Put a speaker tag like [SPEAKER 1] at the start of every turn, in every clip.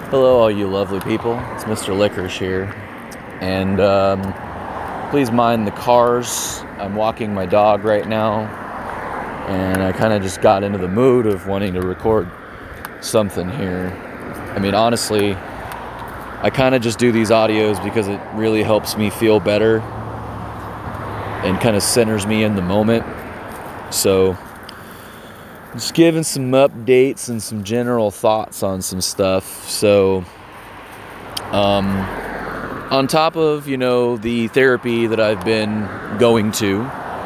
[SPEAKER 1] Hello, all you lovely people. It's Mr. Licorice here. And please mind the cars. I'm walking my dog right now. And I kind of just got into the mood of wanting to record something here. I mean, honestly, I kind of just do these audios because it really helps me feel better and kind of centers me in the moment. So, just giving some updates and some general thoughts on some stuff. So, on top of, the therapy that I've been going to,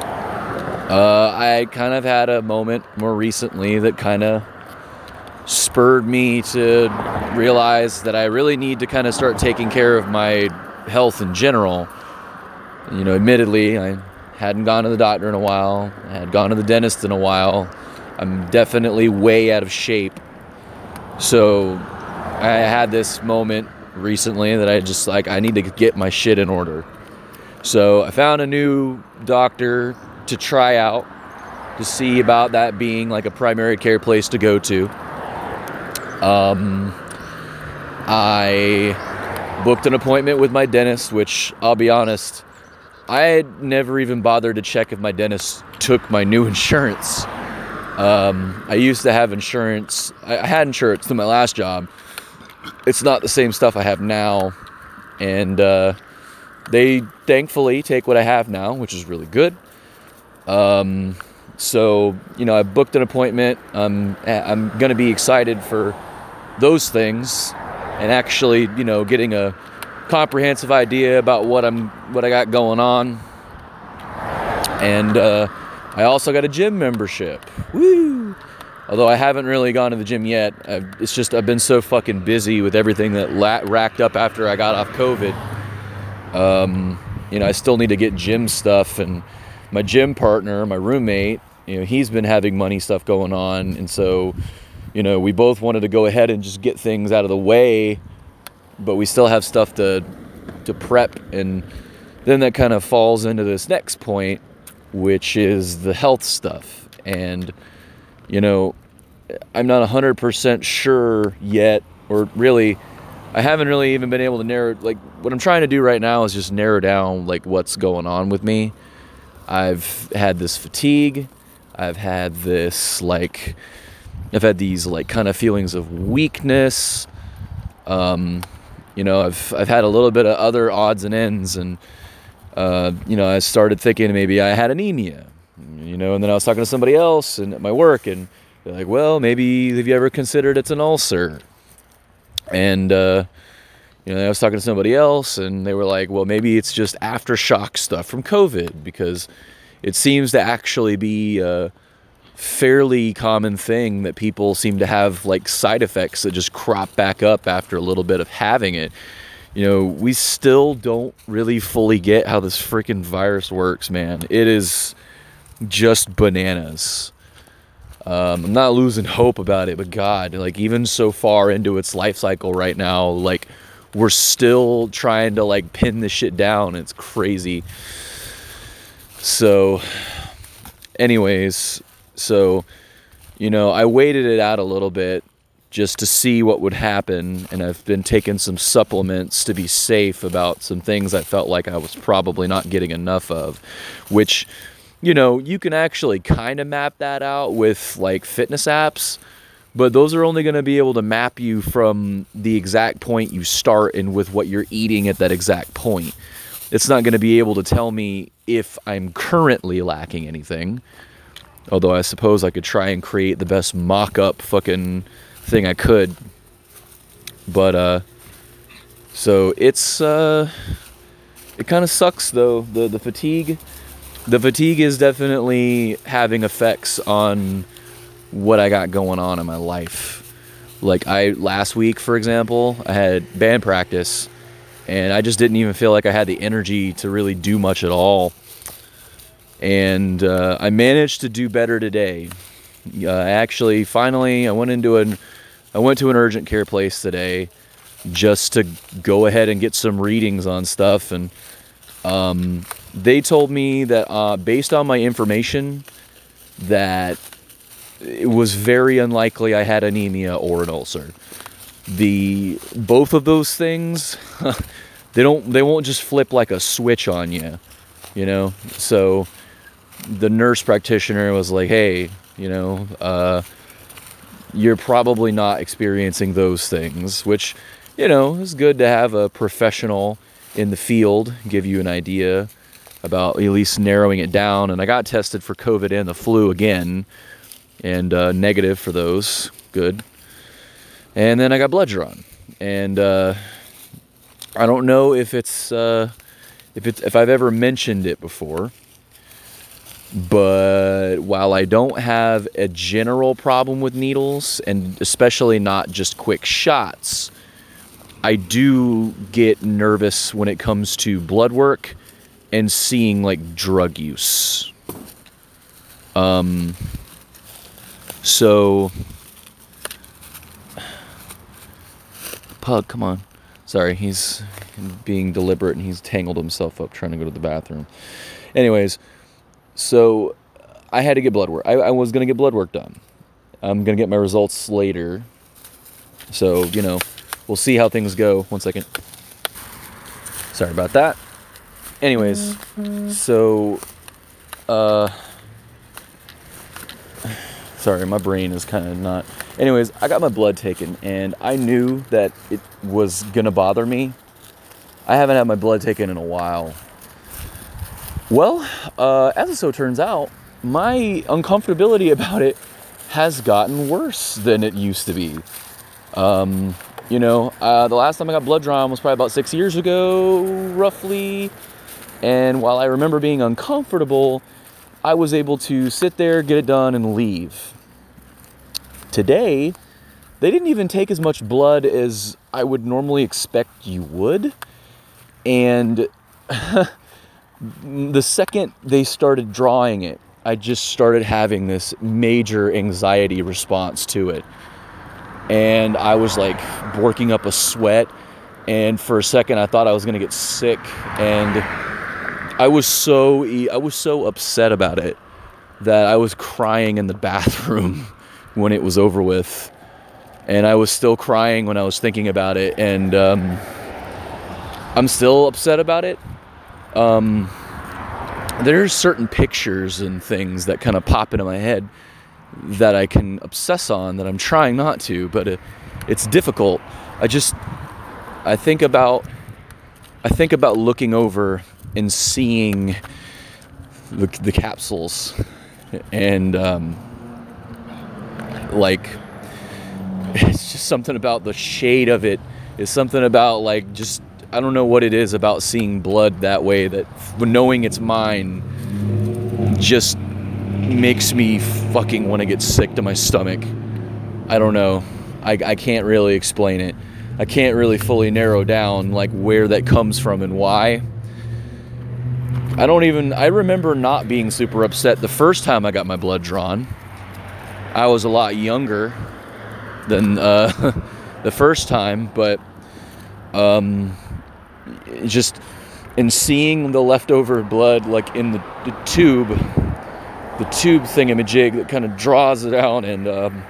[SPEAKER 1] I kind of had a moment more recently that kind of spurred me to realize that I really need to kind of start taking care of my health in general. Admittedly, I hadn't gone to the doctor in a while. I had gone to the dentist in a while. I'm definitely way out of shape. So I had this moment recently that I need to get my shit in order. So I found a new doctor to try out to see about that being like a primary care place to go to. I booked an appointment with my dentist, which I'll be honest, I had never even bothered to check if my dentist took my new insurance. I used to have insurance. I had insurance through my last job. It's not the same stuff I have now. And they thankfully take what I have now, which is really good. So, I booked an appointment. I'm going to be excited for those things and actually, getting a comprehensive idea about what I got going on. And I also got a gym membership. Woo! Although I haven't really gone to the gym yet. I've been so fucking busy with everything that racked up after I got off COVID. I still need to get gym stuff, and my gym partner, my roommate, he's been having money stuff going on, and so, we both wanted to go ahead and just get things out of the way, but we still have stuff to prep, and then that kind of falls into this next point, which is the health stuff. And, I'm not 100% sure yet, or really, I haven't really even been able to narrow, what I'm trying to do right now is just narrow down, what's going on with me. I've had this fatigue. I've had these, kind of feelings of weakness. I've had a little bit of other odds and ends, and, I started thinking maybe I had anemia, and then I was talking to somebody else and at my work, and they're like, well, maybe have you ever considered it's an ulcer? And, I was talking to somebody else, and they were like, well, maybe it's just aftershock stuff from COVID, because it seems to actually be a fairly common thing that people seem to have, side effects that just crop back up after a little bit of having it. We still don't really fully get how this freaking virus works, man. It is just bananas. I'm not losing hope about it, but God, even so far into its life cycle right now, we're still trying to pin this shit down. It's crazy. So anyways, I waited it out a little bit just to see what would happen, and I've been taking some supplements to be safe about some things I felt like I was probably not getting enough of, which, you can actually kind of map that out with fitness apps, but those are only going to be able to map you from the exact point you start and with what you're eating at that exact point. It's not going to be able to tell me if I'm currently lacking anything, although I suppose I could try and create the best mock-up fucking thing I could. But so it's it kind of sucks though. The fatigue is definitely having effects on what I got going on in my life. Last week, for example, I had band practice, and I just didn't even feel like I had the energy to really do much at all. And I managed to do better today. Finally, I went to an urgent care place today just to go ahead and get some readings on stuff, and they told me that based on my information that it was very unlikely I had anemia or an ulcer. both of those things, they won't just flip like a switch on you, you know? So the nurse practitioner was like, hey, you know, you're probably not experiencing those things, which, you know, is good to have a professional in the field give you an idea about at least narrowing it down. And I got tested for COVID and the flu again, and negative for those. Good. And then I got blood drawn, and I don't know if if I've ever mentioned it before, but while I don't have a general problem with needles, and especially not just quick shots, I do get nervous when it comes to blood work and seeing like drug use. So Pug, come on. Sorry, he's being deliberate and he's tangled himself up trying to go to the bathroom. Anyways, so I had to get blood work. I was going to get blood work done. I'm going to get my results later. So, you know, we'll see how things go. 1 second. Sorry about that. Anyways, so, sorry, my brain is kind of not... Anyways, I got my blood taken, and I knew that it was going to bother me. I haven't had my blood taken in a while. Well, as it so turns out, my uncomfortability about it has gotten worse than it used to be. You know, the last time I got blood drawn was probably about 6 years ago, roughly. And while I remember being uncomfortable, I was able to sit there, get it done, and leave. Today, they didn't even take as much blood as I would normally expect you would. And the second they started drawing it, I just started having this major anxiety response to it. And I was like working up a sweat. And for a second, I thought I was going to get sick. And I was so upset about it that I was crying in the bathroom when it was over with, and I was still crying when I was thinking about it, and I'm still upset about it. There's certain pictures and things that kind of pop into my head that I can obsess on, that I'm trying not to, but it's difficult. I think about looking over and seeing the capsules, and like, it's just something about the shade of it. It's something about, like, just, I don't know what it is about seeing blood that way, that knowing it's mine just makes me fucking want to get sick to my stomach. I don't know. I can't really explain it. I can't really fully narrow down like where that comes from and why. I remember not being super upset the first time I got my blood drawn. I was a lot younger than the first time, but just in seeing the leftover blood, like in the tube thingamajig that kind of draws it out, and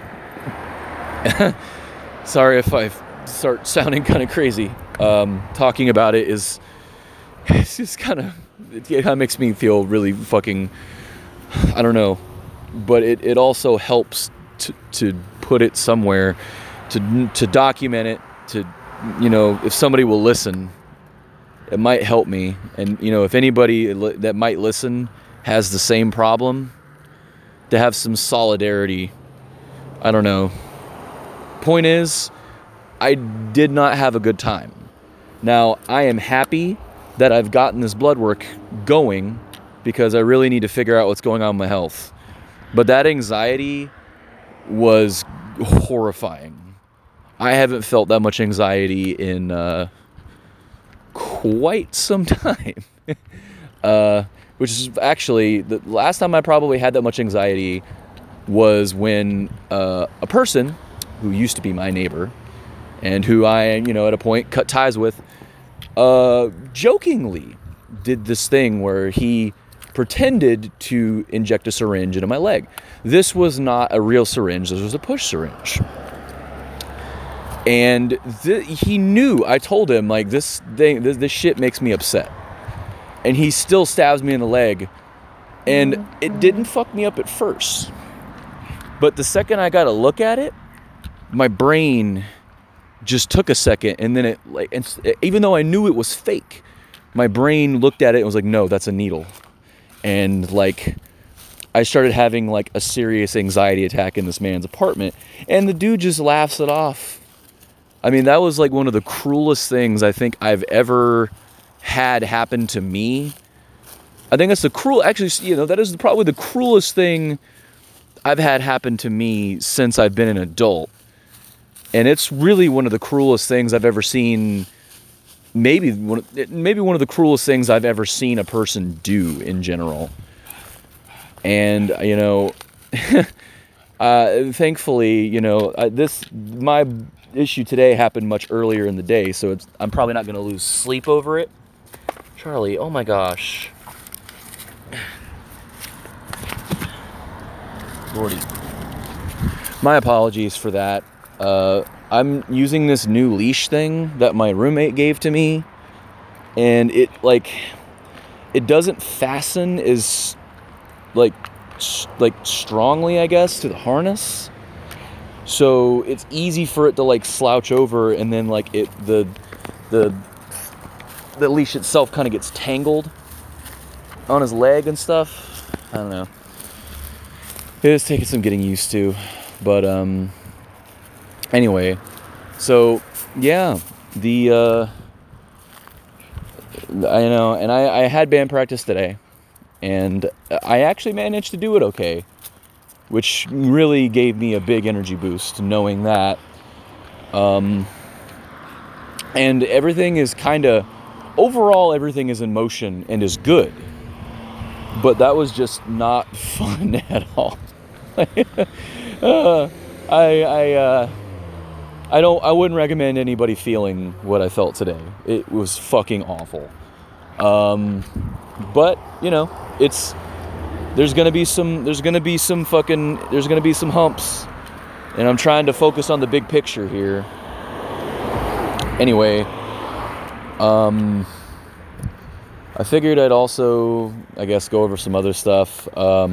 [SPEAKER 1] sorry if I start sounding kind of crazy. Talking about it it's just kind of makes me feel really fucking, I don't know. But it also helps to put it somewhere, to document it, to, you know, if somebody will listen, it might help me. And, you know, if anybody that might listen has the same problem, to have some solidarity. I don't know. Point is, I did not have a good time. Now, I am happy that I've gotten this blood work going, because I really need to figure out what's going on with my health. But that anxiety was horrifying. I haven't felt that much anxiety in quite some time. Which is actually, the last time I probably had that much anxiety was when a person who used to be my neighbor, and who I, you know, at a point cut ties with, jokingly did this thing where he pretended to inject a syringe into my leg. This was not a real syringe. This was a push syringe. And he knew. I told him, like, this shit makes me upset. And he still stabs me in the leg. And it didn't fuck me up at first. But the second I got a look at it, my brain just took a second. And then even though I knew it was fake, my brain looked at it and was like, no, that's a needle. And like, I started having like a serious anxiety attack in this man's apartment. And the dude just laughs it off. I mean, that was like one of the cruelest things I think I've ever had happen to me. I think that's that is probably the cruelest thing I've had happen to me since I've been an adult. And it's really one of the cruelest things I've ever seen. Maybe one of the cruelest things I've ever seen a person do in general. And, thankfully, my issue today happened much earlier in the day, so I'm probably not going to lose sleep over it. Charlie, oh my gosh. Lordy. My apologies for that. I'm using this new leash thing that my roommate gave to me, and it doesn't fasten as strongly, I guess, to the harness. So it's easy for it to like slouch over, and then like the leash itself kind of gets tangled on his leg and stuff. I don't know. It is taking some getting used to, but anyway, so yeah, I had band practice today, and I actually managed to do it okay, which really gave me a big energy boost knowing that. And everything is overall everything is in motion and is good. But that was just not fun at all. I wouldn't recommend anybody feeling what I felt today. It was fucking awful. But there's gonna be some humps, and I'm trying to focus on the big picture here. Anyway, I figured I'd also, I guess, go over some other stuff.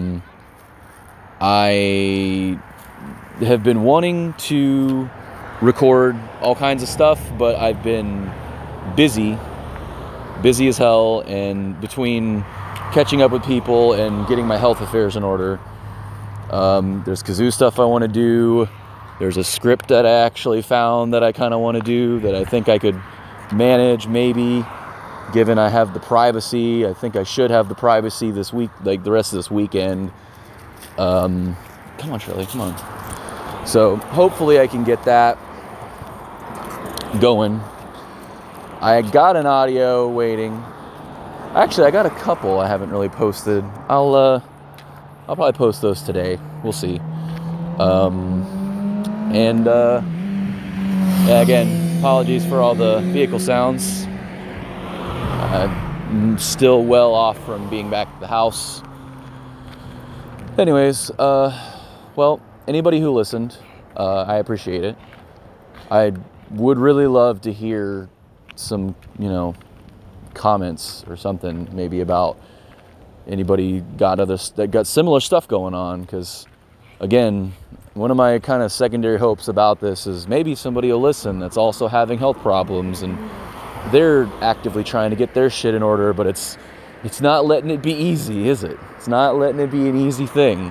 [SPEAKER 1] I have been wanting to record all kinds of stuff, but I've been busy as hell, and between catching up with people and getting my health affairs in order, there's kazoo stuff I want to do. There's a script that I actually found that I kind of want to do that I think I could manage, maybe, given I have the privacy. I think I should have the privacy this week, like the rest of this weekend. Come on, Shirley, come on. So hopefully I can get that going. I got an audio waiting. Actually, I got a couple I haven't really posted. I'll probably post those today. We'll see. Again, apologies for all the vehicle sounds. I'm still well off from being back at the house. Anyways, well, anybody who listened, I appreciate it. I would really love to hear some, comments or something, maybe about anybody that got similar stuff going on, because again, one of my kind of secondary hopes about this is maybe somebody will listen that's also having health problems, and they're actively trying to get their shit in order, but it's not letting it be easy, is it? It's not letting it be an easy thing.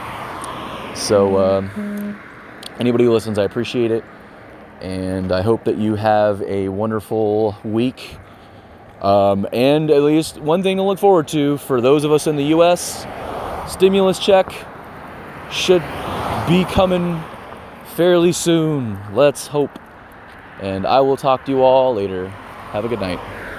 [SPEAKER 1] So anybody who listens, I appreciate it, and I hope that you have a wonderful week. And at least one thing to look forward to for those of us in the U.S., stimulus check should be coming fairly soon. Let's hope. And I will talk to you all later. Have a good night.